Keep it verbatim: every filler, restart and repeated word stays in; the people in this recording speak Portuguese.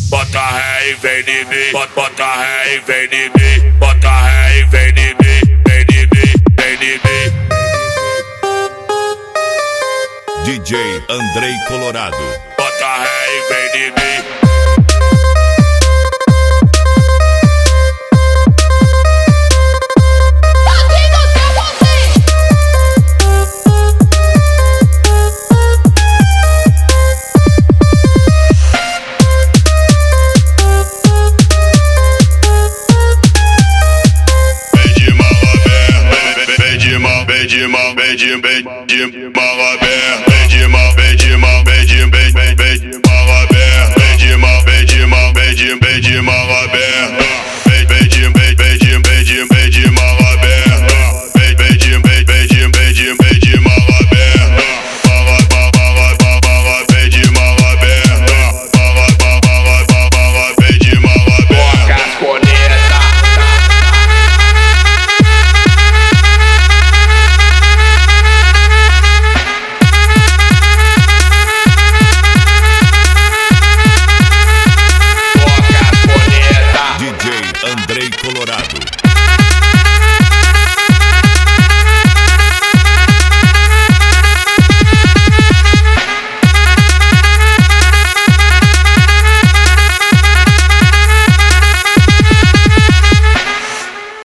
Bota ré e vem de mim, bota, bota ré e vem de mim, bota ré e vem de mim, vem de mim, vem de mim. D J Andrei Colorado. Bota ré e vem de mim. Vem de mal, vem de, vem de mal aberta.